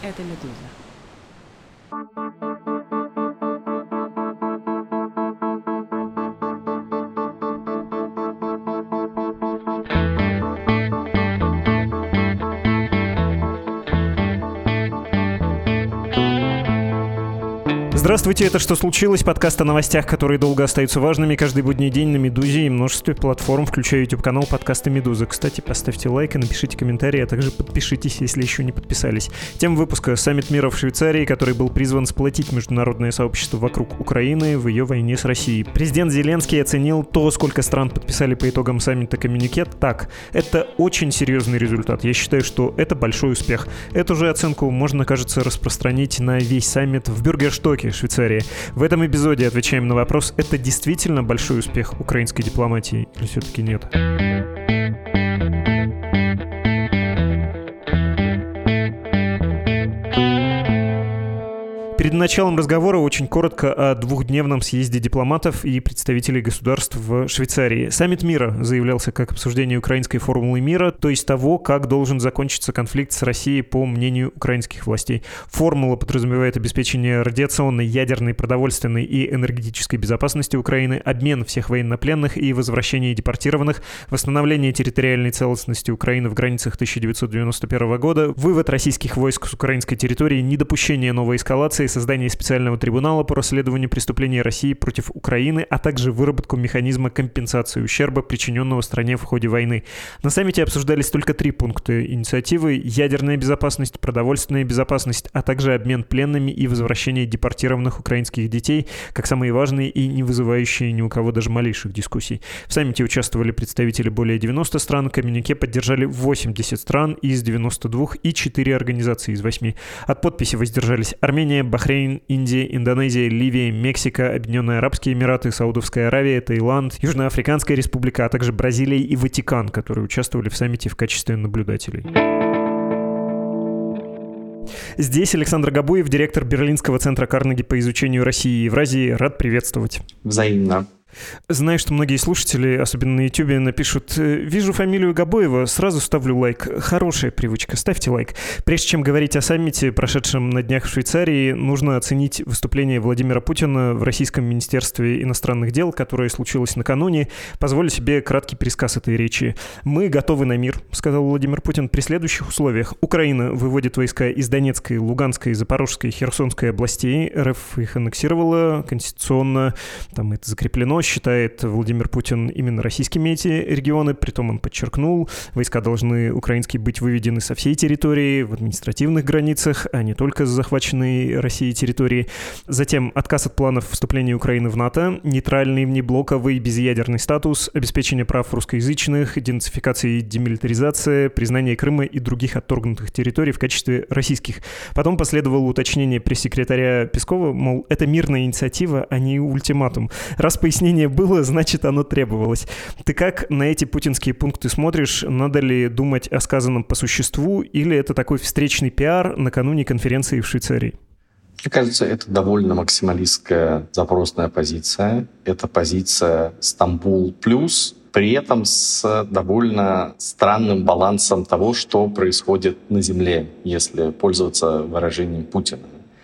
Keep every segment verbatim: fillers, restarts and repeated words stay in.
Это «Медуза». Здравствуйте, это «Что случилось?» Подкаст о новостях, которые долго остаются важными каждый будний день на «Медузе» и множестве платформ, включая YouTube-канал подкаста «Медуза». Кстати, поставьте лайк и напишите комментарий, а также подпишитесь, если еще не подписались. Тема выпуска — саммит мира в Швейцарии, который был призван сплотить международное сообщество вокруг Украины в ее войне с Россией. Президент Зеленский оценил то, сколько стран подписали по итогам саммита коммюнике, так. Это очень серьезный результат. Я считаю, что это большой успех. Эту же оценку можно, кажется, распространить на весь саммит в Бюргерштоке, Швейцарии. В этом эпизоде отвечаем на вопрос, это действительно большой успех украинской дипломатии или все-таки нет? Перед началом разговора очень коротко о двухдневном съезде дипломатов и представителей государств в Швейцарии. Саммит мира заявлялся как обсуждение украинской формулы мира, то есть того, как должен закончиться конфликт с Россией по мнению украинских властей. Формула подразумевает обеспечение радиационной, ядерной, продовольственной и энергетической безопасности Украины, обмен всех военнопленных и возвращение депортированных, восстановление территориальной целостности Украины в границах тысяча девятьсот девяносто первого года, вывод российских войск с украинской территории, недопущение новой эскалации, создание специального трибунала по расследованию преступлений России против Украины, а также выработку механизма компенсации ущерба, причиненного стране в ходе войны. На саммите обсуждались только три пункта инициативы: ядерная безопасность, продовольственная безопасность, а также обмен пленными и возвращение депортированных украинских детей, как самые важные и не вызывающие ни у кого даже малейших дискуссий. В саммите участвовали представители более девяноста стран, коммюнике поддержали восемьдесят стран из девяноста двух и четыре организации из восьми. От подписи воздержались Армения, Бахрейн, Индия, Индонезия, Ливия, Мексика, Объединенные Арабские Эмираты, Саудовская Аравия, Таиланд, Южноафриканская Республика, а также Бразилия и Ватикан, которые участвовали в саммите в качестве наблюдателей. Здесь Александр Габуев, директор Берлинского центра Карнеги по изучению России и Евразии. Рад приветствовать. Взаимно. Знаю, что многие слушатели, особенно на Ютубе, напишут: «Вижу фамилию Габуева, сразу ставлю лайк». Хорошая привычка, ставьте лайк. Прежде чем говорить о саммите, прошедшем на днях в Швейцарии, нужно оценить выступление Владимира Путина в Российском Министерстве иностранных дел, которое случилось накануне. Позволю себе краткий пересказ этой речи. «Мы готовы на мир», — сказал Владимир Путин, «при следующих условиях. Украина выводит войска из Донецкой, Луганской, Запорожской, Херсонской областей. РФ их аннексировала конституционно, там это закреплено, считает Владимир Путин именно российскими эти регионы. Притом он подчеркнул, войска должны украинские быть выведены со всей территории, в административных границах, а не только с захваченной Россией территории. Затем отказ от планов вступления Украины в НАТО, нейтральный внеблоковый безъядерный статус, обеспечение прав русскоязычных, денацификация и демилитаризация, признание Крыма и других отторгнутых территорий в качестве российских. Потом последовало уточнение пресс-секретаря Пескова, мол, это мирная инициатива, а не ультиматум. Раз пояснение было, значит, оно требовалось. Ты как на эти путинские пункты смотришь? Надо ли думать о сказанном по существу, или это такой встречный пиар накануне конференции в Швейцарии? Мне кажется, это довольно максималистская запросная позиция. Это позиция «Стамбул плюс», при этом с довольно странным балансом того, что происходит на земле, если пользоваться выражением Путина.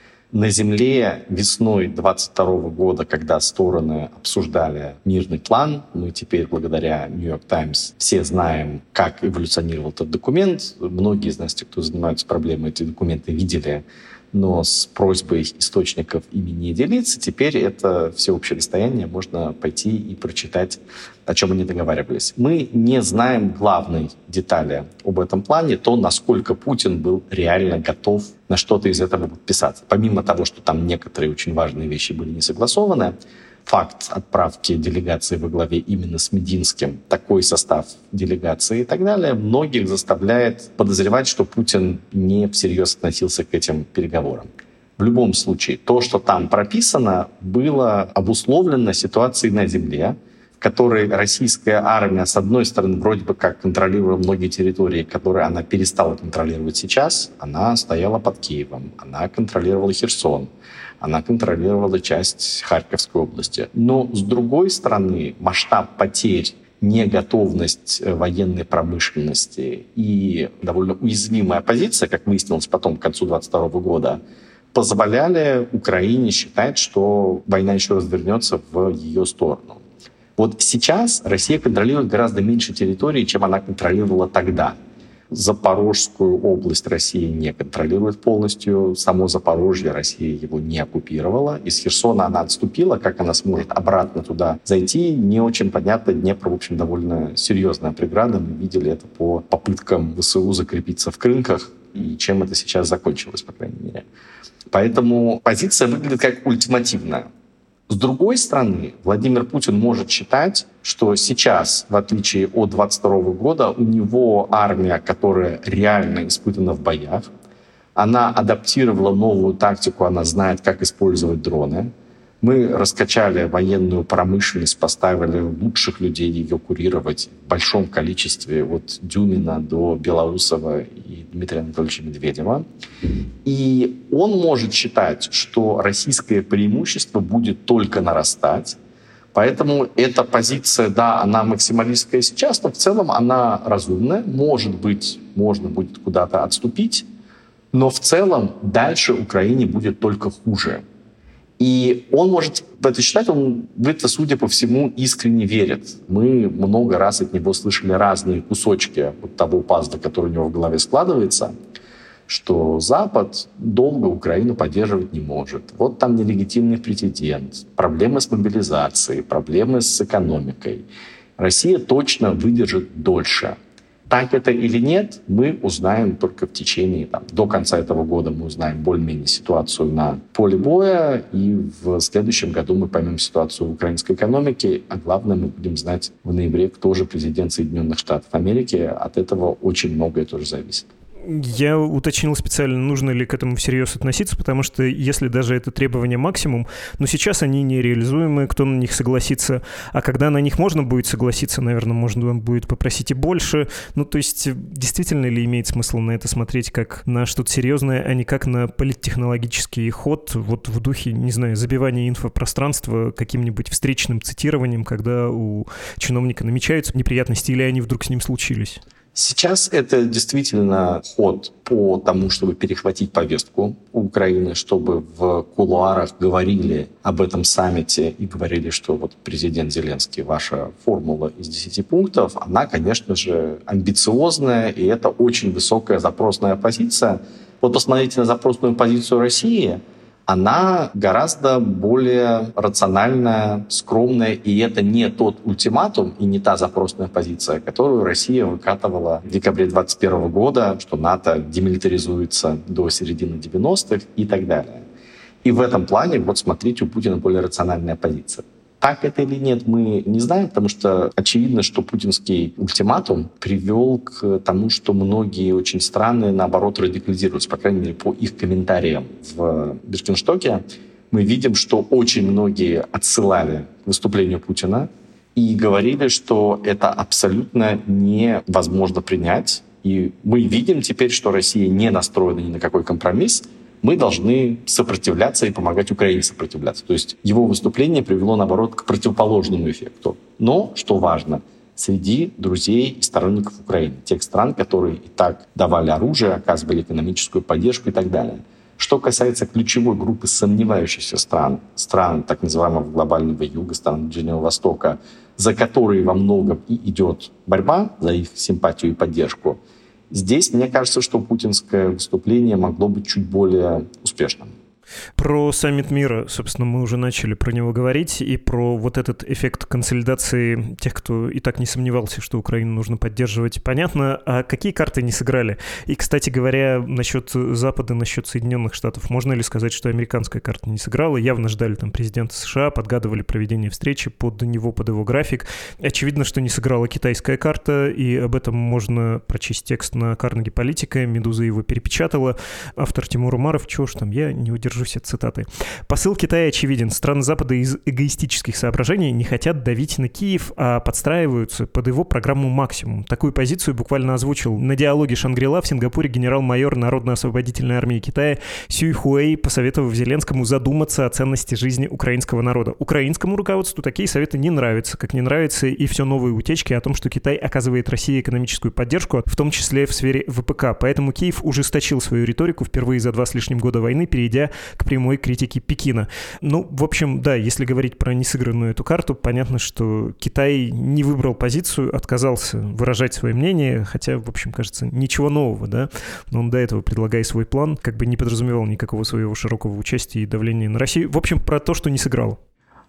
На земле весной двадцать второго года, когда стороны обсуждали мирный план, мы теперь благодаря Нью-Йорк Таймс все знаем, как эволюционировал этот документ. Многие из нас, те, кто занимаются проблемой, эти документы видели, но с просьбой источников ими не делиться. Теперь это всеобщее достояние, можно пойти и прочитать, о чем они договаривались. Мы не знаем главной детали об этом плане, то, насколько Путин был реально готов на что-то из этого подписаться. Помимо того, что там некоторые очень важные вещи были не согласованы, факт отправки делегации во главе именно с Мединским, такой состав делегации и так далее, многих заставляет подозревать, что Путин не всерьез относился к этим переговорам. В любом случае, то, что там прописано, было обусловлено ситуацией на земле, в которой российская армия, с одной стороны, вроде бы как контролировала многие территории, которые она перестала контролировать сейчас. Она стояла под Киевом, она контролировала Херсон, она контролировала часть Харьковской области. Но, с другой стороны, масштаб потерь неготовность военной промышленности и довольно уязвимая позиция, как выяснилось потом к концу двадцать второго года, позволяли Украине считать, что война еще развернется в ее сторону. Вот сейчас Россия контролирует гораздо меньше территории, чем она контролировала тогда. Запорожскую область Россия не контролирует полностью. Само Запорожье Россия его не оккупировала. Из Херсона она отступила. Как она сможет обратно туда зайти, не очень понятно. Днепр, в общем, довольно серьезная преграда. Мы видели это по попыткам ВСУ закрепиться в Крынках. И чем это сейчас закончилось, по крайней мере. Поэтому позиция выглядит как ультимативная. С другой стороны, Владимир Путин может считать, что сейчас, в отличие от двадцать второго года, у него армия, которая реально испытана в боях, она адаптировала новую тактику, она знает, как использовать дроны. Мы раскачали военную промышленность, поставили лучших людей ее курировать в большом количестве, от Дюмина до Белоусова и Дмитрия Анатольевича Медведева. И он может считать, что российское преимущество будет только нарастать. Поэтому эта позиция, да, она максималистская сейчас, но в целом она разумная. Может быть, можно будет куда-то отступить, но в целом дальше Украине будет только хуже. И он может в это считать, он в это, судя по всему, искренне верит. Мы много раз от него слышали разные кусочки вот того пазла, который у него в голове складывается, что Запад долго Украину поддерживать не может. Вот там нелегитимный претендент, проблемы с мобилизацией, проблемы с экономикой. Россия точно выдержит дольше. Так это или нет, мы узнаем только в течение, там, до конца этого года мы узнаем более-менее ситуацию на поле боя, и в следующем году мы поймем ситуацию в украинской экономике, а главное, мы будем знать в ноябре, кто же президент Соединенных Штатов Америки. От этого очень многое тоже зависит. Я уточнил специально, нужно ли к этому всерьез относиться, потому что если даже это требование максимум, но сейчас они нереализуемы, кто на них согласится, а когда на них можно будет согласиться, наверное, можно будет попросить и больше. Ну, то есть, действительно ли имеет смысл на это смотреть как на что-то серьезное, а не как на политтехнологический ход, вот в духе, не знаю, забивания инфопространства каким-нибудь встречным цитированием, когда у чиновника намечаются неприятности или они вдруг с ним случились? Сейчас это действительно ход по тому, чтобы перехватить повестку Украины, чтобы в кулуарах говорили об этом саммите и говорили, что вот президент Зеленский, ваша формула из десяти пунктов, она, конечно же, амбициозная, и это очень высокая запросная позиция. Вот посмотрите на запросную позицию России. Она гораздо более рациональная, скромная, и это не тот ультиматум и не та запросная позиция, которую Россия выкатывала в декабре двадцать первого года, что НАТО демилитаризуется до середины девяностых и так далее. И в этом плане, вот смотрите, у Путина более рациональная позиция. Так это или нет, мы не знаем, потому что очевидно, что путинский ультиматум привел к тому, что многие очень страны, наоборот, радикализируются, по крайней мере, по их комментариям в Биркенстоке. Мы видим, что очень многие отсылали к выступлению Путина и говорили, что это абсолютно невозможно принять. И мы видим теперь, что Россия не настроена ни на какой компромисс. Мы должны сопротивляться и помогать Украине сопротивляться. То есть его выступление привело, наоборот, к противоположному эффекту. Но, что важно, среди друзей и сторонников Украины, тех стран, которые и так давали оружие, оказывали экономическую поддержку и так далее. Что касается ключевой группы сомневающихся стран, стран так называемого глобального юга, стран Ближнего Востока, за которые во многом и идет борьба, за их симпатию и поддержку, здесь, мне кажется, что путинское выступление могло быть чуть более успешным. Про саммит мира, собственно, мы уже начали про него говорить, и про вот этот эффект консолидации тех, кто и так не сомневался, что Украину нужно поддерживать, понятно. А какие карты не сыграли? И, кстати говоря, насчет Запада, насчет Соединенных Штатов, можно ли сказать, что американская карта не сыграла? Явно ждали там президента США, подгадывали проведение встречи под него, под его график. Очевидно, что не сыграла китайская карта, и об этом можно прочесть текст на Carnegie Politica, Медуза его перепечатала. Автор Тимур Умаров, чего ж там, я не удержался воздержусь от цитаты. Посыл Китая очевиден. Страны Запада из эгоистических соображений не хотят давить на Киев, а подстраиваются под его программу «Максимум». Такую позицию буквально озвучил на диалоге Шангри-Ла в Сингапуре генерал-майор Народно-освободительной армии Китая Сюй Хуэй, посоветовав Зеленскому задуматься о ценности жизни украинского народа. Украинскому руководству такие советы не нравятся, как не нравятся и все новые утечки о том, что Китай оказывает России экономическую поддержку, в том числе в сфере ВПК. Поэтому Киев ужесточил свою риторику впервые за два с лишним года войны, перейдя к прямой критике Пекина. Ну, в общем, да, если говорить про несыгранную эту карту, понятно, что Китай не выбрал позицию, отказался выражать свое мнение, хотя, в общем, кажется, ничего нового, да, но он до этого, предлагая свой план, как бы не подразумевал никакого своего широкого участия и давления на Россию. В общем, про то, что не сыграло.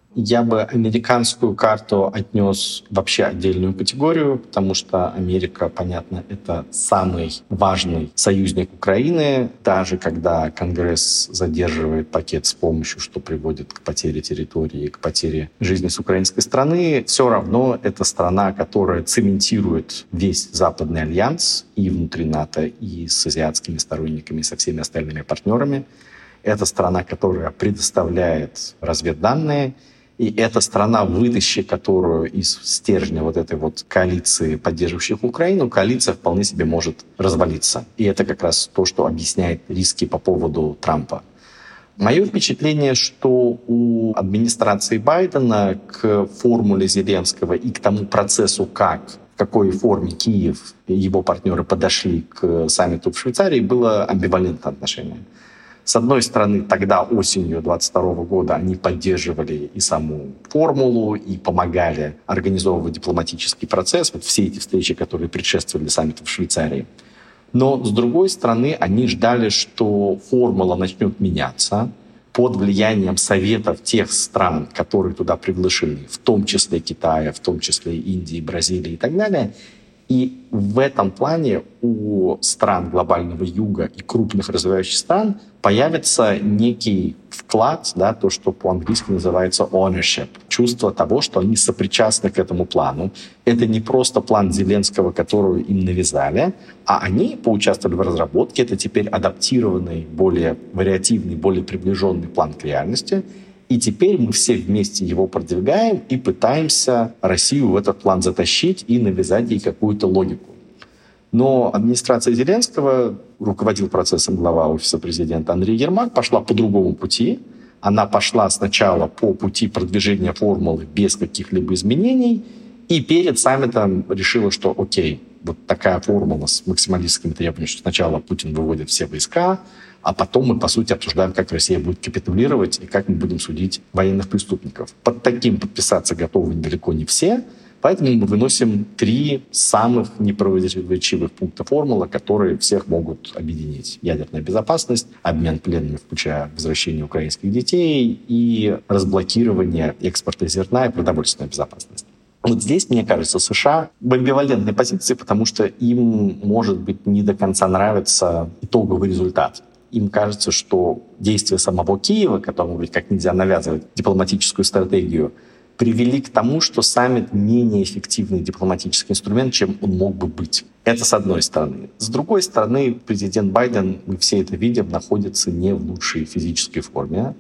Я бы американскую карту отнес вообще отдельную категорию, потому что Америка, понятно, это самый важный союзник Украины. Даже когда Конгресс задерживает пакет с помощью, что приводит к потере территории, к потере жизни с украинской стороны, все равно это страна, которая цементирует весь Западный альянс и внутри НАТО, и с азиатскими сторонниками, и со всеми остальными партнерами. Это страна, которая предоставляет разведданные. И эта страна, вытащи которую из стержня вот этой вот коалиции, поддерживающих Украину, коалиция вполне себе может развалиться. И это как раз то, что объясняет риски по поводу Трампа. Мое впечатление, что у администрации Байдена к формуле Зеленского и к тому процессу, как, в какой форме Киев и его партнеры подошли к саммиту в Швейцарии, было амбивалентное отношение. С одной стороны, тогда осенью двадцать второго года они поддерживали и саму формулу, и помогали организовывать дипломатический процесс, вот все эти встречи, которые предшествовали саммиту в Швейцарии. Но, с другой стороны, они ждали, что формула начнет меняться под влиянием советов тех стран, которые туда приглашены, в том числе Китая, в том числе Индии, Бразилии и так далее. И в этом плане у стран глобального юга и крупных развивающих стран появится некий вклад, да, то, что по-английски называется ownership, чувство того, что они сопричастны к этому плану. Это не просто план Зеленского, который им навязали, а они поучаствовали в разработке. Это теперь адаптированный, более вариативный, более приближенный план к реальности. И теперь мы все вместе его продвигаем и пытаемся Россию в этот план затащить и навязать ей какую-то логику. Но администрация Зеленского, руководил процессом глава Офиса президента Андрей Ермак, пошла по другому пути. Она пошла сначала по пути продвижения формулы без каких-либо изменений, и перед саммитом решила, что окей, вот такая формула с максималистскими требованиями, что сначала Путин выводит все войска, а потом мы, по сути, обсуждаем, как Россия будет капитулировать и как мы будем судить военных преступников. Под таким подписаться готовы далеко не все, поэтому мы выносим три самых непротиворечивых пункта формулы, которые всех могут объединить. Ядерная безопасность, обмен пленными, включая возвращение украинских детей, и разблокирование экспорта зерна и продовольственная безопасность. Вот здесь, мне кажется, США в амбивалентной позиции, потому что им, может быть, не до конца нравится итоговый результат. Им кажется, что действия самого Киева, которому ведь как нельзя навязывать дипломатическую стратегию, привели к тому, что саммит менее эффективный дипломатический инструмент, чем он мог бы быть. Это с одной стороны. С другой стороны, президент Байден, мы все это видим, находится не в лучшей физической форме.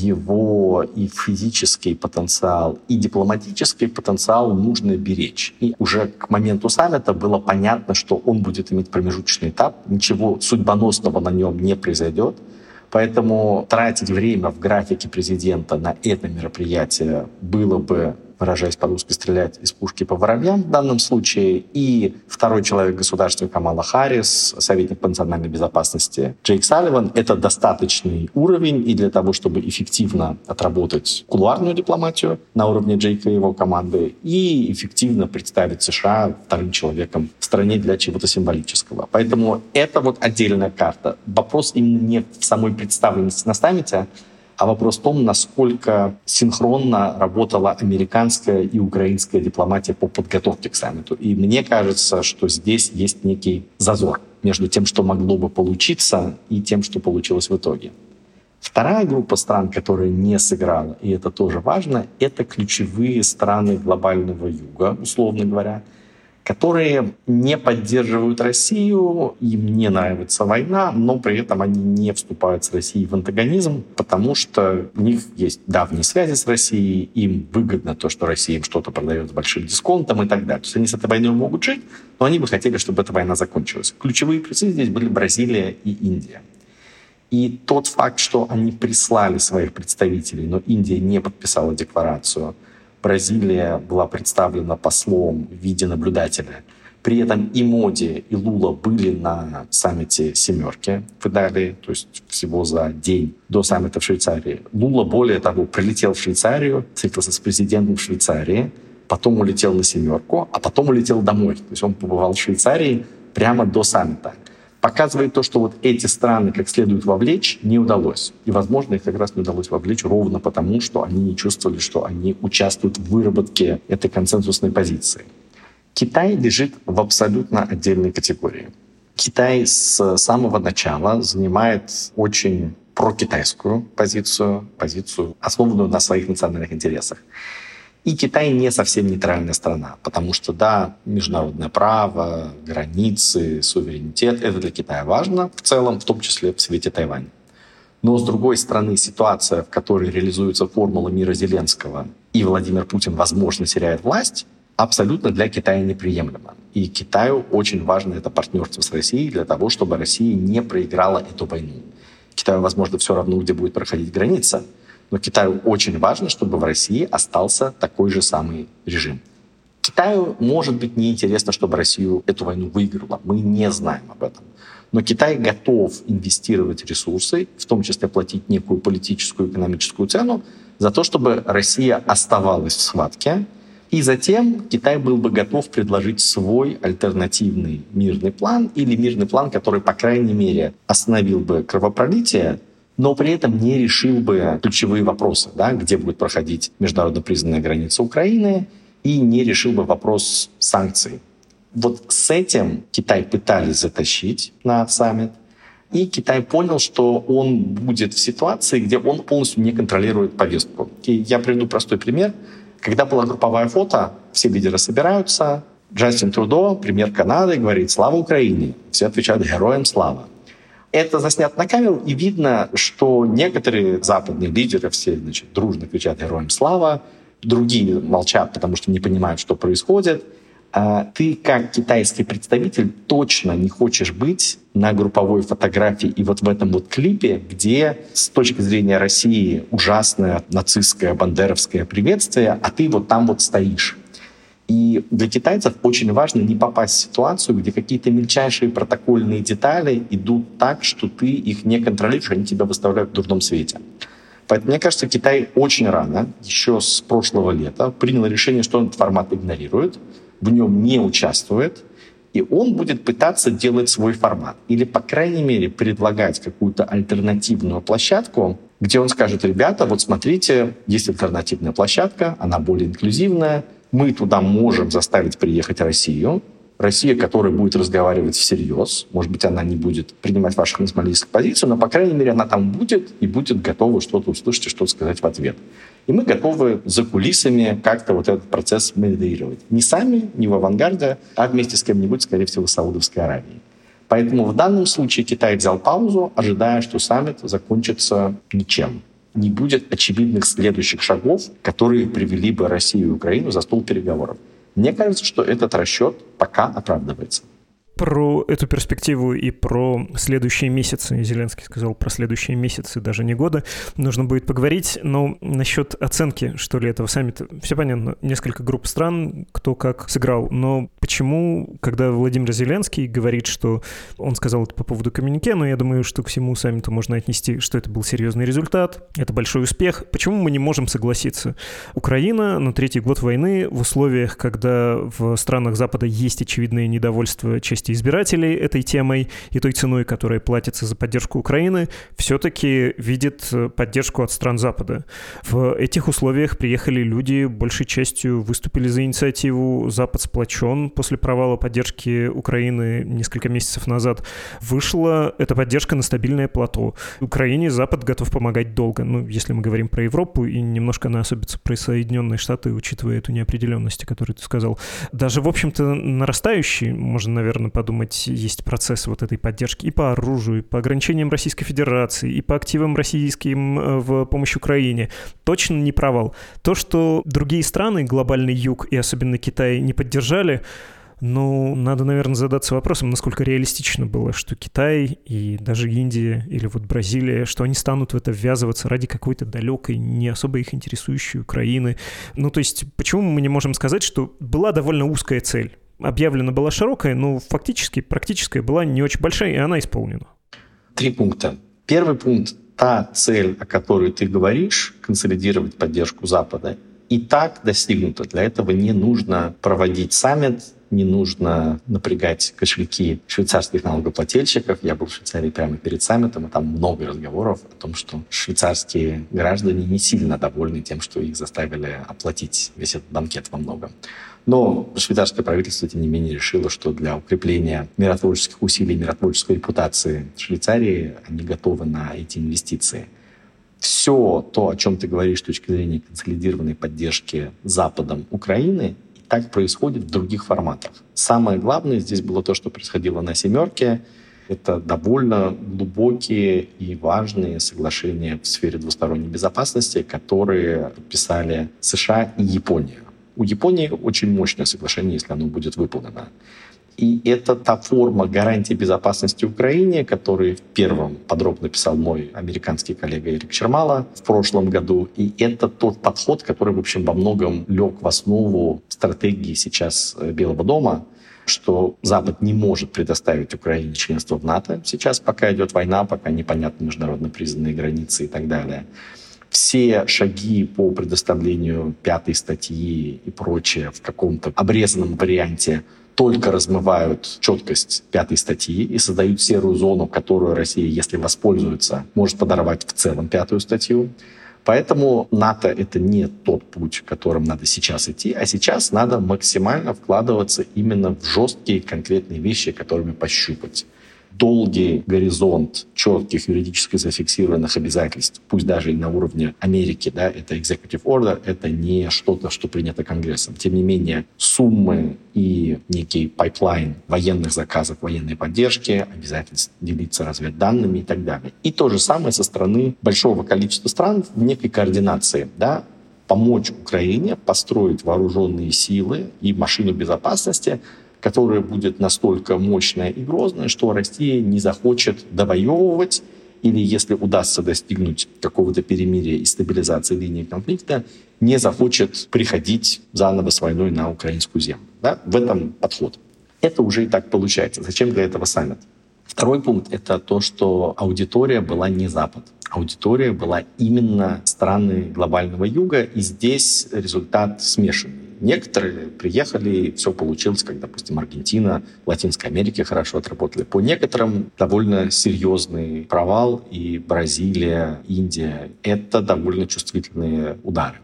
Его и физический потенциал, и дипломатический потенциал нужно беречь. И уже к моменту саммита было понятно, что он будет иметь промежуточный этап, ничего судьбоносного на нем не произойдет. Поэтому тратить время в графике президента на это мероприятие было бы, выражаясь по-русски, стрелять из пушки по воробьям в данном случае. И второй человек государства Камала Харрис, советник по национальной безопасности Джейк Салливан, это достаточный уровень и для того, чтобы эффективно отработать кулуарную дипломатию на уровне Джейка и его команды и эффективно представить США вторым человеком в стране для чего-то символического. Поэтому это вот отдельная карта. Вопрос именно не в самой представленности на саммите, а вопрос в том, насколько синхронно работала американская и украинская дипломатия по подготовке к саммиту. И мне кажется, что здесь есть некий зазор между тем, что могло бы получиться, и тем, что получилось в итоге. Вторая группа стран, которая не сыграла, и это тоже важно, это ключевые страны глобального юга, условно говоря, которые не поддерживают Россию, им не нравится война, но при этом они не вступают с Россией в антагонизм, потому что у них есть давние связи с Россией, им выгодно то, что Россия им что-то продает с большим дисконтом и так далее. То есть они с этой войной могут жить, но они бы хотели, чтобы эта война закончилась. Ключевые игроки здесь были Бразилия и Индия. И тот факт, что они прислали своих представителей, но Индия не подписала декларацию, Бразилия была представлена послом в виде наблюдателя. При этом и Моди, и Лула были на саммите «семерки» в Италии, то есть всего за день до саммита в Швейцарии. Лула, более того, прилетел в Швейцарию, встретился с президентом Швейцарии, потом улетел на «семерку», а потом улетел домой. То есть он побывал в Швейцарии прямо до саммита. Показывает то, что вот эти страны как следует вовлечь не удалось. И, возможно, их как раз не удалось вовлечь ровно потому, что они не чувствовали, что они участвуют в выработке этой консенсусной позиции. Китай лежит в абсолютно отдельной категории. Китай с самого начала занимает очень прокитайскую позицию, позицию, основанную на своих национальных интересах. И Китай не совсем нейтральная страна, потому что, да, международное право, границы, суверенитет — это для Китая важно в целом, в том числе в свете Тайваня. Но, с другой стороны, ситуация, в которой реализуется формула мира Зеленского, и Владимир Путин, возможно, теряет власть, абсолютно для Китая неприемлема. И Китаю очень важно это партнерство с Россией для того, чтобы Россия не проиграла эту войну. Китаю, возможно, все равно, где будет проходить граница, но Китаю очень важно, чтобы в России остался такой же самый режим. Китаю, может быть, неинтересно, чтобы Россию эту войну выиграла. Мы не знаем об этом. Но Китай готов инвестировать ресурсы, в том числе платить некую политическую, экономическую цену, за то, чтобы Россия оставалась в схватке. И затем Китай был бы готов предложить свой альтернативный мирный план или мирный план, который, по крайней мере, остановил бы кровопролитие, но при этом не решил бы ключевые вопросы, да, где будет проходить международно признанная граница Украины, и не решил бы вопрос санкций. Вот с этим Китай пытались затащить на саммит, и Китай понял, что он будет в ситуации, где он полностью не контролирует повестку. И я приведу простой пример. Когда была групповая фото, все лидеры собираются, Джастин Трудо, премьер Канады, говорит «Слава Украине!». Все отвечают «Героям слава!». Это заснято на камеру, и видно, что некоторые западные лидеры все, значит, дружно кричат «Героям слава!», другие молчат, потому что не понимают, что происходит. А ты, как китайский представитель, точно не хочешь быть на групповой фотографии и вот в этом вот клипе, где с точки зрения России ужасное нацистское, бандеровское приветствие, а ты вот там вот стоишь. И для китайцев очень важно не попасть в ситуацию, где какие-то мельчайшие протокольные детали идут так, что ты их не контролируешь, они тебя выставляют в дурном свете. Поэтому, мне кажется, Китай очень рано, еще с прошлого лета, принял решение, что он этот формат игнорирует, в нем не участвует, и он будет пытаться делать свой формат. Или, по крайней мере, предлагать какую-то альтернативную площадку, где он скажет: ребята, вот смотрите, есть альтернативная площадка, она более инклюзивная, мы туда можем заставить приехать Россию, Россия, которая будет разговаривать всерьез, может быть, она не будет принимать ваших националистских позиций, но, по крайней мере, она там будет и будет готова что-то услышать и что-то сказать в ответ. И мы готовы за кулисами как-то вот этот процесс модерировать. Не сами, не в авангарде, а вместе с кем-нибудь, скорее всего, с Саудовской Аравией. Поэтому в данном случае Китай взял паузу, ожидая, что саммит закончится ничем. Не будет очевидных следующих шагов, которые привели бы Россию и Украину за стол переговоров. Мне кажется, что этот расчет пока оправдывается. Про эту перспективу и про следующие месяцы, Зеленский сказал про следующие месяцы, даже не годы, нужно будет поговорить. Но насчет оценки, что ли, этого саммита, все понятно, несколько групп стран, кто как сыграл. Но почему, когда Владимир Зеленский говорит, что он сказал это по поводу коммюнике, но я думаю, что к всему саммиту можно отнести, что это был серьезный результат, это большой успех, почему мы не можем согласиться? Украина на третий год войны в условиях, когда в странах Запада есть очевидное недовольство части части избирателей этой темой и той ценой, которая платится за поддержку Украины, все-таки видит поддержку от стран Запада. В этих условиях приехали люди, большей частью выступили за инициативу «Запад сплочен» после провала поддержки Украины несколько месяцев назад. Вышла эта поддержка на стабильное плато. Украине Запад готов помогать долго. Ну, если мы говорим про Европу и немножко на особенно про Соединенные Штаты, учитывая эту неопределенность, о которой ты сказал. Даже, в общем-то, нарастающий, можно, наверное, подумать, есть процесс вот этой поддержки и по оружию, и по ограничениям Российской Федерации, и по активам российским в помощь Украине. Точно не провал. То, что другие страны, глобальный юг и особенно Китай, не поддержали, ну, надо, наверное, задаться вопросом, насколько реалистично было, что Китай и даже Индия или вот Бразилия, что они станут в это ввязываться ради какой-то далекой, не особо их интересующей Украины. Ну, то есть, почему мы не можем сказать, что была довольно узкая цель? Объявлена была широкая, но фактически практическая была не очень большая, и она исполнена. Три пункта. Первый пункт. Та цель, о которой ты говоришь, консолидировать поддержку Запада, и так достигнута. Для этого не нужно проводить саммит, не нужно напрягать кошельки швейцарских налогоплательщиков. Я был в Швейцарии прямо перед саммитом, и там много разговоров о том, что швейцарские граждане не сильно довольны тем, что их заставили оплатить весь этот банкет во многом. Но швейцарское правительство, тем не менее, решило, что для укрепления миротворческих усилий, миротворческой репутации Швейцарии они готовы на эти инвестиции. Все то, о чем ты говоришь с точки зрения консолидированной поддержки Западом Украины, и так происходит в других форматах. Самое главное здесь было то, что происходило на «семерке». Это довольно глубокие и важные соглашения в сфере двусторонней безопасности, которые подписали США и Япония. У Японии очень мощное соглашение, если оно будет выполнено. И это та форма гарантии безопасности Украине, которую первым подробно писал мой американский коллега Эрик Чермала в прошлом году. И это тот подход, который, в общем, во многом лег в основу стратегии сейчас Белого дома, что Запад не может предоставить Украине членство в НАТО сейчас, пока идет война, пока непонятны международно признанные границы и так далее. Все шаги по предоставлению пятой статьи и прочее в каком-то обрезанном варианте только размывают четкость пятой статьи и создают серую зону, которую Россия, если воспользуется, может подорвать в целом пятую статью. Поэтому НАТО — это не тот путь, которым надо сейчас идти, а сейчас надо максимально вкладываться именно в жесткие конкретные вещи, которыми пощупать. Долгий горизонт четких юридически зафиксированных обязательств, пусть даже и на уровне Америки, да, это executive order, это не что-то, что принято Конгрессом. Тем не менее, суммы и некий пайплайн военных заказов, военной поддержки, обязательств делиться разведданными и так далее. И то же самое со стороны большого количества стран в некой координации, да, помочь Украине построить вооруженные силы и машину безопасности, которая будет настолько мощная и грозная, что Россия не захочет довоевывать или, если удастся достигнуть какого-то перемирия и стабилизации линии конфликта, не захочет приходить заново с войной на украинскую землю. Да? В этом подход. Это уже и так получается. Зачем для этого саммит? Второй пункт — это то, что аудитория была не Запад. Аудитория была именно страны глобального юга, и здесь результат смешанный. Некоторые приехали, и все получилось, как, допустим, Аргентина, в Латинской Америке хорошо отработали. По некоторым довольно серьезный провал, и Бразилия, Индия — это довольно чувствительные удары.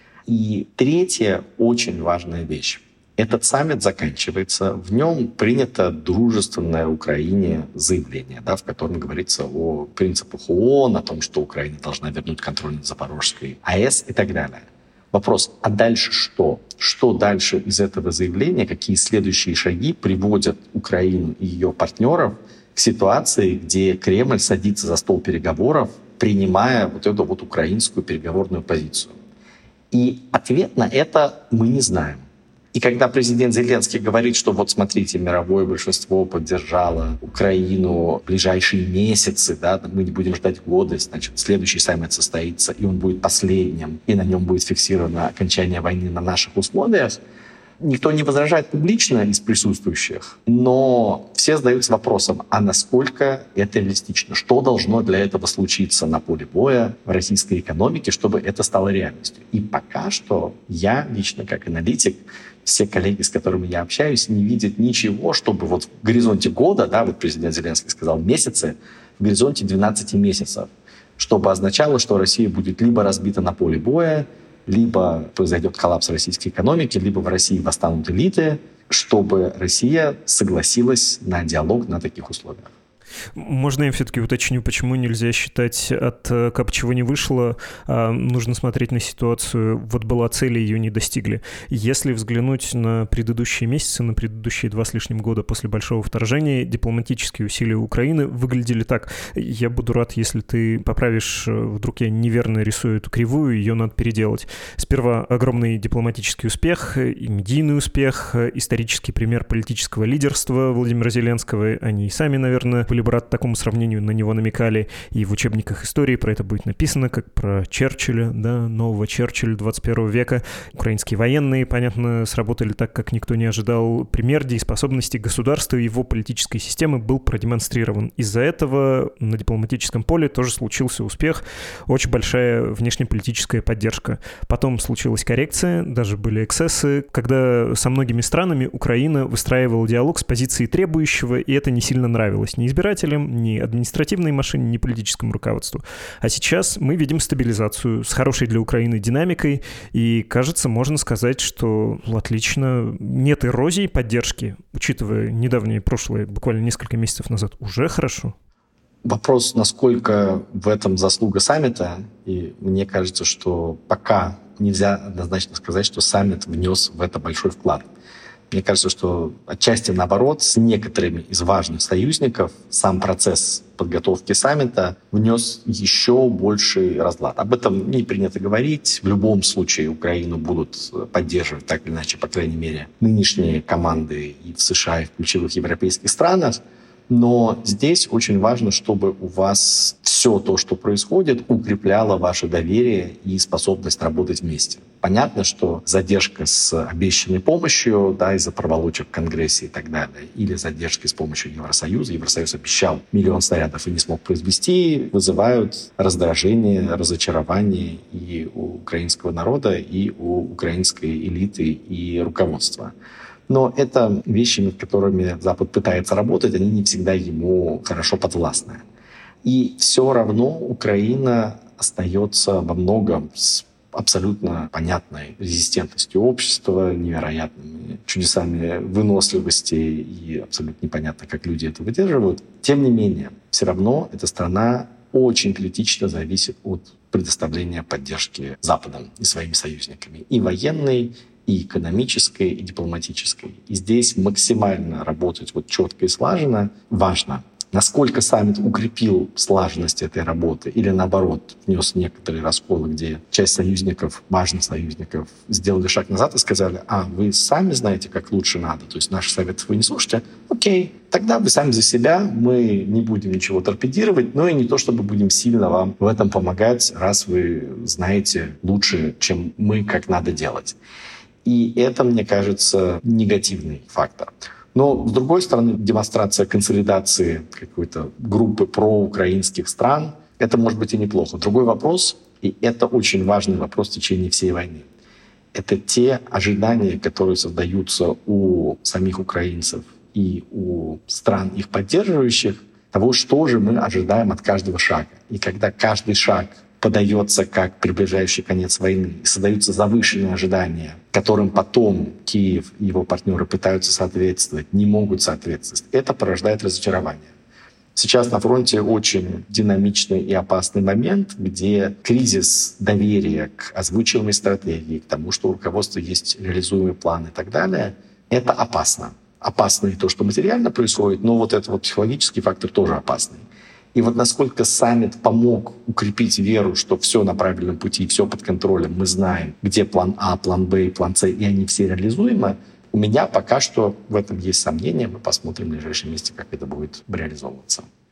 И третья очень важная вещь. Этот саммит заканчивается, в нем принято дружественное Украине заявление, да, в котором говорится о принципах ООН, о том, что Украина должна вернуть контроль над Запорожской АЭС и так далее. Вопрос, а дальше что? Что дальше из этого заявления, какие следующие шаги приводят Украину и ее партнеров к ситуации, где Кремль садится за стол переговоров, принимая вот эту вот украинскую переговорную позицию? И ответ на это мы не знаем. И когда президент Зеленский говорит, что вот смотрите, мировое большинство поддержало Украину в ближайшие месяцы, да, мы не будем ждать годы, значит, следующий саммит состоится, и он будет последним, и на нем будет фиксировано окончание войны на наших условиях, никто не возражает публично из присутствующих, но все задаются вопросом, а насколько это реалистично? Что должно для этого случиться на поле боя в российской экономике, чтобы это стало реальностью? И пока что я лично, как аналитик, все коллеги, с которыми я общаюсь, не видят ничего, чтобы вот в горизонте года, да, вот президент Зеленский сказал месяцы, в горизонте двенадцати месяцев, чтобы означало, что Россия будет либо разбита на поле боя, либо произойдет коллапс российской экономики, либо в России восстанут элиты, чтобы Россия согласилась на диалог на таких условиях. Можно я все-таки уточню, почему нельзя считать от «как чего не вышло», а нужно смотреть на ситуацию, вот была цель, ее не достигли. Если взглянуть на предыдущие месяцы, на предыдущие два с лишним года после большого вторжения, дипломатические усилия Украины выглядели так. Я буду рад, если ты поправишь, вдруг я неверно рисую эту кривую, ее надо переделать. Сперва огромный дипломатический успех, и медийный успех, исторический пример политического лидерства Владимира Зеленского. Они и сами, наверное, были бы рад такому сравнению, на него намекали, и в учебниках истории про это будет написано, как про Черчилля, да, нового Черчилля двадцать первого века. Украинские военные, понятно, сработали так, как никто не ожидал. Пример дееспособности государства и его политической системы был продемонстрирован. Из-за этого на дипломатическом поле тоже случился успех, очень большая внешнеполитическая поддержка. Потом случилась коррекция, даже были эксцессы, когда со многими странами Украина выстраивала диалог с позиции требующего, и это не сильно нравилось ни избирателям, ни административной машине, ни политическому руководству. А сейчас мы видим стабилизацию с хорошей для Украины динамикой, и, кажется, можно сказать, что отлично, нет эрозии поддержки, учитывая недавнее прошлое, буквально несколько месяцев назад, уже хорошо. Вопрос, насколько в этом заслуга саммита, и мне кажется, что пока нельзя однозначно сказать, что саммит внес в это большой вклад. Мне кажется, что отчасти наоборот, с некоторыми из важных союзников сам процесс подготовки саммита внес еще больший разлад. Об этом не принято говорить. В любом случае Украину будут поддерживать, так или иначе, по крайней мере, нынешние команды и в США, и в ключевых европейских странах. Но здесь очень важно, чтобы у вас все то, что происходит, укрепляло ваше доверие и способность работать вместе. Понятно, что задержка с обещанной помощью, да, из-за проволочек в Конгрессе и так далее, или задержки с помощью Евросоюза, Евросоюз обещал миллион снарядов и не смог произвести, вызывают раздражение, разочарование и у украинского народа, и у украинской элиты и руководства. Но это вещи, над которыми Запад пытается работать, они не всегда ему хорошо подвластны. И все равно Украина остается во многом с абсолютно понятной резистентностью общества, невероятными чудесами выносливости, и абсолютно непонятно, как люди это выдерживают. Тем не менее, все равно эта страна очень критично зависит от предоставления поддержки Западом и своими союзниками. И военной, и экономической, и дипломатической. И здесь максимально работать вот четко и слаженно важно. Насколько саммит укрепил слаженность этой работы или, наоборот, внес некоторые расколы, где часть союзников, важных союзников, сделали шаг назад и сказали: а, вы сами знаете, как лучше надо, то есть наших советов вы не слушаете, окей, тогда вы сами за себя, мы не будем ничего торпедировать, но и не то, чтобы будем сильно вам в этом помогать, раз вы знаете лучше, чем мы, как надо делать. И это, мне кажется, негативный фактор. Но, с другой стороны, демонстрация консолидации какой-то группы проукраинских стран, это может быть и неплохо. Другой вопрос, и это очень важный вопрос в течение всей войны, это те ожидания, которые создаются у самих украинцев и у стран, их поддерживающих, того, что же мы ожидаем от каждого шага. И когда каждый шаг подается как приближающий конец войны, и создаются завышенные ожидания, которым потом Киев и его партнеры пытаются соответствовать, не могут соответствовать, это порождает разочарование. Сейчас на фронте очень динамичный и опасный момент, где кризис доверия к озвучиваемой стратегии, к тому, что у руководства есть реализуемый план и так далее, это опасно. Опасно и то, что материально происходит, но вот этот вот психологический фактор тоже опасный. И вот насколько саммит помог укрепить веру, что все на правильном пути, все под контролем, мы знаем, где план А, план Б и план С, и они все реализуемы, у меня пока что в этом есть сомнения. Мы посмотрим в ближайшем месте, как это будет реализовываться.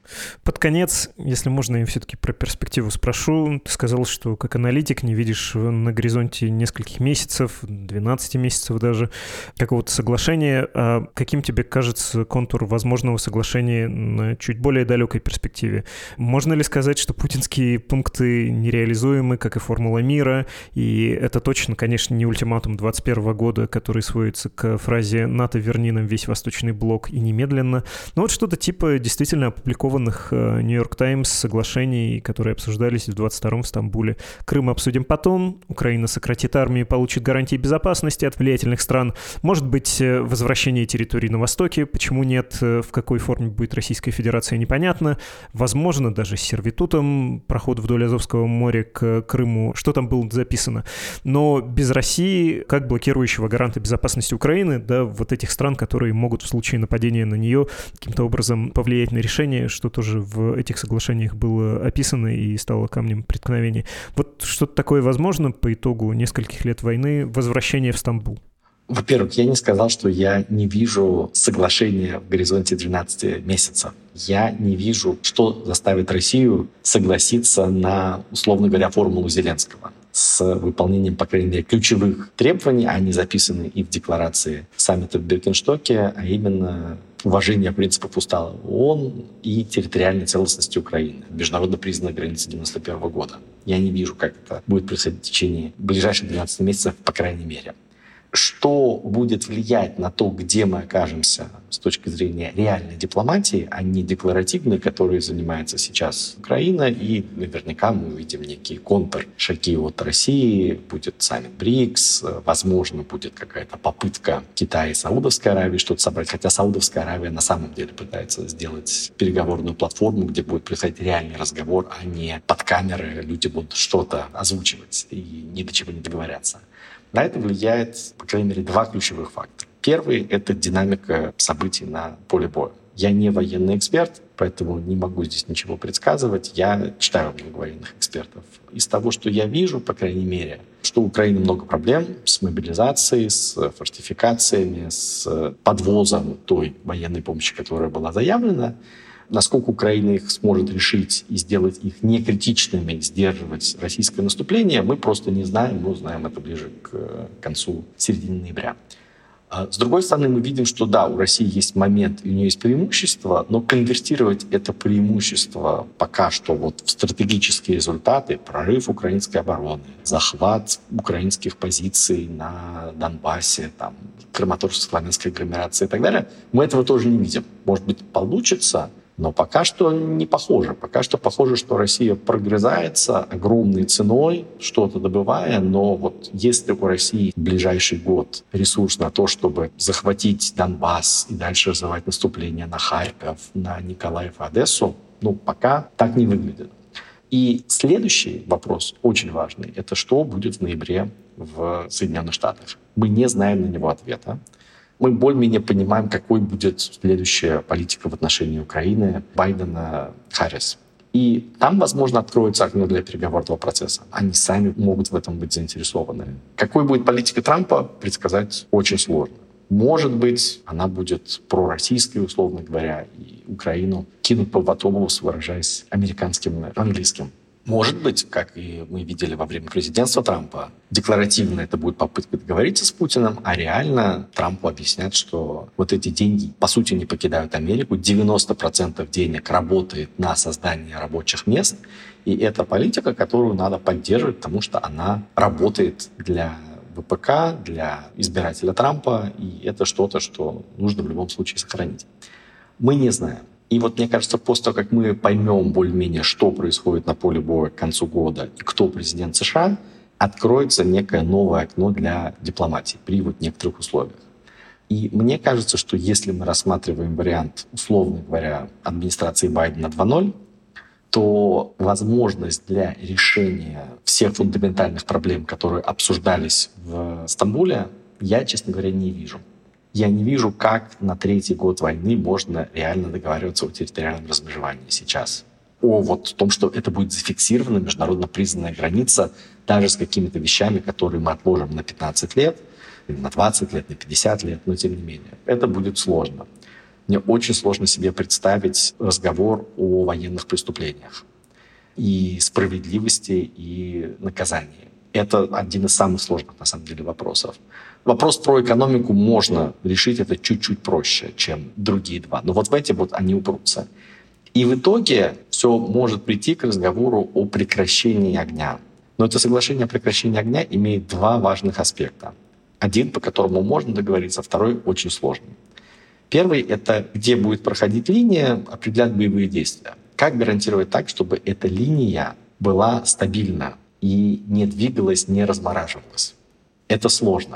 Под конец, если можно, я все-таки про перспективу спрошу. Ты сказал, что как аналитик не видишь на горизонте нескольких месяцев, двенадцати месяцев даже, какого-то соглашения. А каким тебе кажется контур возможного соглашения на чуть более далекой перспективе? Можно ли сказать, что путинские пункты нереализуемы, как и формула мира, и это точно, конечно, не ультиматум двадцать первого года, который сводится к фразе «НАТО, верни нам весь Восточный блок и немедленно», но вот что-то типа действительно опубликованного Нью-Йорк Таймс соглашений, которые обсуждались в двадцать втором в Стамбуле. Крым обсудим потом. Украина сократит армию и получит гарантии безопасности от влиятельных стран. Может быть, возвращение территорий на Востоке. Почему нет? В какой форме будет Российская Федерация, непонятно. Возможно, даже с сервитутом проход вдоль Азовского моря к Крыму. Что там было записано? Но без России, как блокирующего гаранта безопасности Украины, да, вот этих стран, которые могут в случае нападения на нее каким-то образом повлиять на решение, что тоже в этих соглашениях было описано и стало камнем преткновения. Вот что-то такое возможно по итогу нескольких лет войны, возвращение в Стамбул? Во-первых, я не сказал, что я не вижу соглашения в горизонте двенадцати месяцев. Я не вижу, что заставит Россию согласиться на, условно говоря, формулу Зеленского с выполнением, по крайней мере, ключевых требований. Они записаны и в декларации саммита в Биркенстоке, а именно уважение принципов устава ООН и территориальной целостности Украины, международно признанной границы девяносто первого года. Я не вижу, как это будет происходить в течение ближайших двенадцати месяцев, по крайней мере. Что будет влиять на то, где мы окажемся с точки зрения реальной дипломатии, а не декларативной, которой занимается сейчас Украина, и наверняка мы увидим некие контршаги от России, будет саммит БРИКС, возможно, будет какая-то попытка Китая и Саудовской Аравии что-то собрать, хотя Саудовская Аравия на самом деле пытается сделать переговорную платформу, где будет происходить реальный разговор, а не под камеры люди будут что-то озвучивать и ни до чего не договорятся. На это влияет, по крайней мере, два ключевых фактора. Первый — это динамика событий на поле боя. Я не военный эксперт, поэтому не могу здесь ничего предсказывать. Я читаю много военных экспертов. Из того, что я вижу, по крайней мере, что у Украины много проблем с мобилизацией, с фортификациями, с подвозом той военной помощи, которая была заявлена. Насколько Украина их сможет решить и сделать их некритичными, сдерживать российское наступление, мы просто не знаем. Мы узнаем это ближе к концу середины ноября. С другой стороны, мы видим, что да, у России есть момент, и у нее есть преимущество, но конвертировать это преимущество пока что вот в стратегические результаты, прорыв украинской обороны, захват украинских позиций на Донбассе, там, Краматорско-Славянской агломерации и так далее, мы этого тоже не видим. Может быть, получится, но пока что не похоже. Пока что похоже, что Россия прогрызается огромной ценой, что-то добывая, но вот если у России в ближайший год ресурс на то, чтобы захватить Донбасс и дальше развивать наступление на Харьков, на Николаев и Одессу, ну, пока так не выглядит. И следующий вопрос, очень важный, это что будет в ноябре в Соединенных Штатах. Мы не знаем на него ответа. Мы более-менее понимаем, какой будет следующая политика в отношении Украины, Байдена, Харрис. И там, возможно, откроется окно для переговорного процесса. Они сами могут в этом быть заинтересованы. Какой будет политика Трампа, предсказать очень сложно. Может быть, она будет пророссийской, условно говоря, и Украину кинут по батомус, выражаясь американским, английским. Может быть, как и мы видели во время президентства Трампа, декларативно это будет попытка договориться с Путиным, а реально Трампу объяснят, что вот эти деньги, по сути, не покидают Америку. девяносто процентов денег работает на создание рабочих мест, и это политика, которую надо поддерживать, потому что она работает для ВПК, для избирателя Трампа, и это что-то, что нужно в любом случае сохранить. Мы не знаем. И вот мне кажется, после того, как мы поймем более-менее, что происходит на поле боя к концу года и кто президент США, откроется некое новое окно для дипломатии при вот некоторых условиях. И мне кажется, что если мы рассматриваем вариант, условно говоря, администрации Байдена два ноль, то возможность для решения всех фундаментальных проблем, которые обсуждались в Стамбуле, я, честно говоря, не вижу. Я не вижу, как на третий год войны можно реально договариваться о территориальном размежевании сейчас. О вот том, что это будет зафиксирована международно признанная граница, даже с какими-то вещами, которые мы отложим на пятнадцать лет, на двадцать лет, на пятьдесят лет, но тем не менее. Это будет сложно. мне очень сложно себе представить разговор о военных преступлениях и справедливости, и наказании. Это один из самых сложных, на самом деле, вопросов. Вопрос про экономику можно решить, это чуть-чуть проще, чем другие два. Но вот в эти вот они упрутся. И в итоге все может прийти к разговору о прекращении огня. Но это соглашение о прекращении огня имеет два важных аспекта. Один, по которому можно договориться, второй очень сложный. Первый — это где будет проходить линия, определять боевые действия. Как гарантировать так, чтобы эта линия была стабильна и не двигалась, не размораживалась? Это сложно.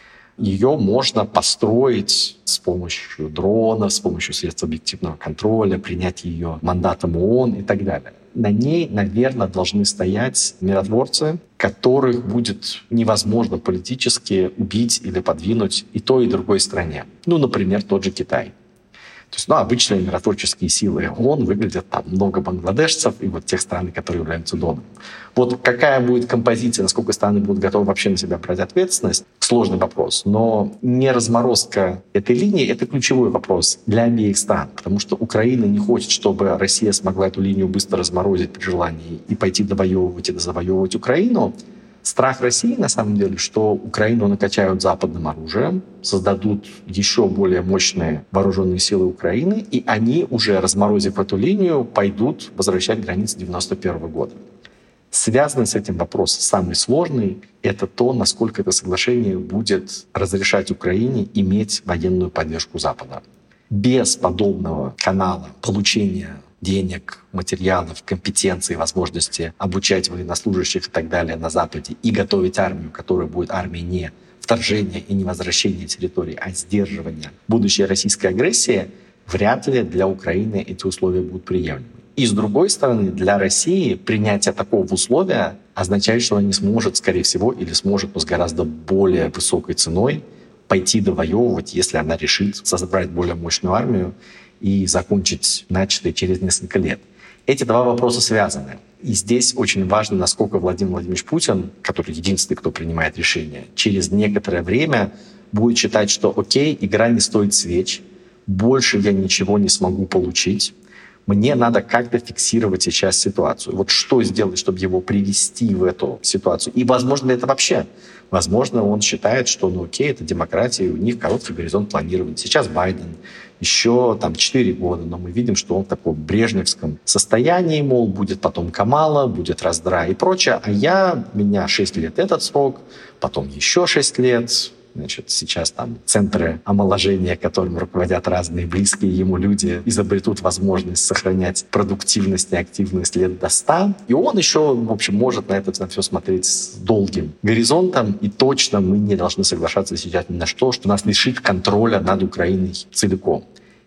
Ее можно построить с помощью дронов, с помощью средств объективного контроля, принять ее мандатом ООН и так далее. На ней, наверное, должны стоять миротворцы, которых будет невозможно политически убить или подвинуть и той, и другой стране. Ну, например, тот же Китай. То есть, ну, обычные миротворческие силы ООН выглядят там много бангладешцев и вот тех стран, которые являются донором. Вот какая будет композиция, насколько страны будут готовы вообще на себя брать ответственность, сложный вопрос. Но не разморозка этой линии — это ключевой вопрос для обеих стран, потому что Украина не хочет, чтобы Россия смогла эту линию быстро разморозить при желании и пойти довоевывать и дозавоевывать Украину. Страх России, на самом деле, что Украину накачают западным оружием, создадут еще более мощные вооруженные силы Украины, и они, уже разморозив эту линию, пойдут возвращать границы девяносто первого года. Связанный с этим вопрос, самый сложный, это то, насколько это соглашение будет разрешать Украине иметь военную поддержку Запада. Без подобного канала получения денег, материалов, компетенций, возможности обучать военнослужащих и так далее на Западе и готовить армию, которая будет армией не вторжения и не возвращения территорий, а сдерживания будущей российской агрессии, вряд ли для Украины эти условия будут приемлемы. И с другой стороны, для России принятие такого условия означает, что она не сможет, скорее всего, или сможет, но с гораздо более высокой ценой пойти довоевывать, если она решит создать более мощную армию и закончить начатое через несколько лет. Эти два вопроса связаны. И здесь очень важно, насколько Владимир Владимирович Путин, который единственный, кто принимает решение, через некоторое время будет считать, что окей, игра не стоит свеч, больше я ничего не смогу получить, мне надо как-то фиксировать сейчас ситуацию. Вот что сделать, чтобы его привести в эту ситуацию? И возможно ли это вообще? Возможно, он считает, что ну окей, это демократия, у них короткий горизонт планирования. Сейчас Байден, еще там четыре года, но мы видим, что он в таком брежневском состоянии, мол, будет потом Камала, будет раздрай и прочее, а я, у меня шесть лет этот срок, потом еще шесть лет. Значит, сейчас там центры омоложения, которым руководят разные близкие ему люди, изобретут возможность сохранять продуктивность и активность лет до ста. И он еще, в общем, может на это на все смотреть с долгим горизонтом. И точно мы не должны соглашаться сейчас ни на что, что нас лишит контроля над Украиной целиком.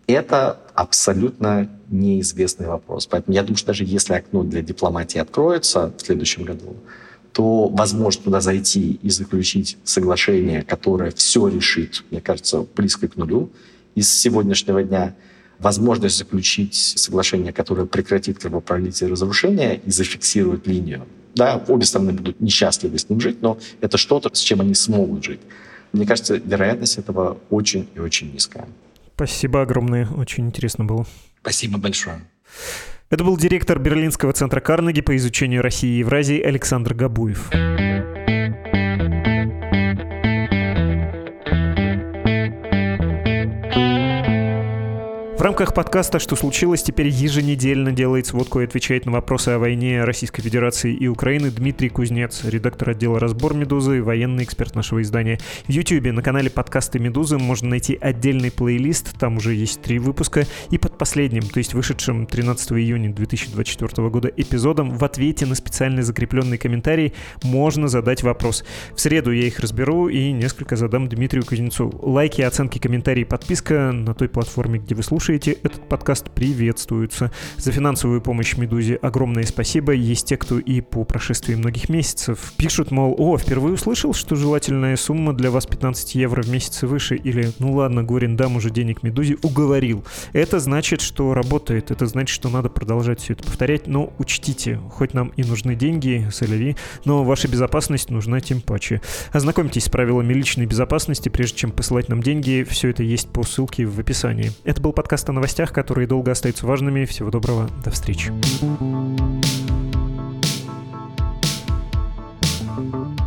Это абсолютно неизвестный вопрос. Поэтому я думаю, что даже если окно для дипломатии откроется в следующем году, то возможно туда зайти и заключить соглашение, которое все решит, мне кажется, близко к нулю из сегодняшнего дня. Возможность заключить соглашение, которое прекратит кровопролитие и разрушение и зафиксирует линию. Да, обе стороны будут несчастливы с ним жить, но это что-то, с чем они смогут жить. Мне кажется, вероятность этого очень и очень низкая. Спасибо огромное, очень интересно было. Спасибо большое. Это был директор Берлинского центра Карнеги по изучению России и Евразии Александр Габуев. В рамках подкаста «Что случилось?» теперь еженедельно делает сводку и отвечает на вопросы о войне Российской Федерации и Украины Дмитрий Кузнец, редактор отдела «Разбор Медузы» и военный эксперт нашего издания. В Ютьюбе на канале «Подкасты Медузы» можно найти отдельный плейлист, там уже есть три выпуска, и под последним, то есть вышедшим тринадцатого июня две тысячи двадцать четвёртого года эпизодом, в ответе на специально закрепленный комментарий можно задать вопрос. В среду я их разберу и несколько задам Дмитрию Кузнецу. Лайки, оценки, комментарии, подписка на той платформе, где вы слушаете, слушаете этот подкаст, приветствуются. За финансовую помощь «Медузе» огромное спасибо. Есть те, кто и по прошествии многих месяцев пишут, мол, о, впервые услышал, что желательная сумма для вас пятнадцать евро в месяц и выше, или, ну ладно, Горин, дам уже денег «Медузе», уговорил. Это значит, что работает, это значит, что надо продолжать все это повторять, но учтите, хоть нам и нужны деньги, соляви, но ваша безопасность нужна тем паче. Ознакомьтесь с правилами личной безопасности, прежде чем посылать нам деньги, все это есть по ссылке в описании. Это был подкаст о новостях, которые долго остаются важными. Всего доброго, до встречи. Thank you.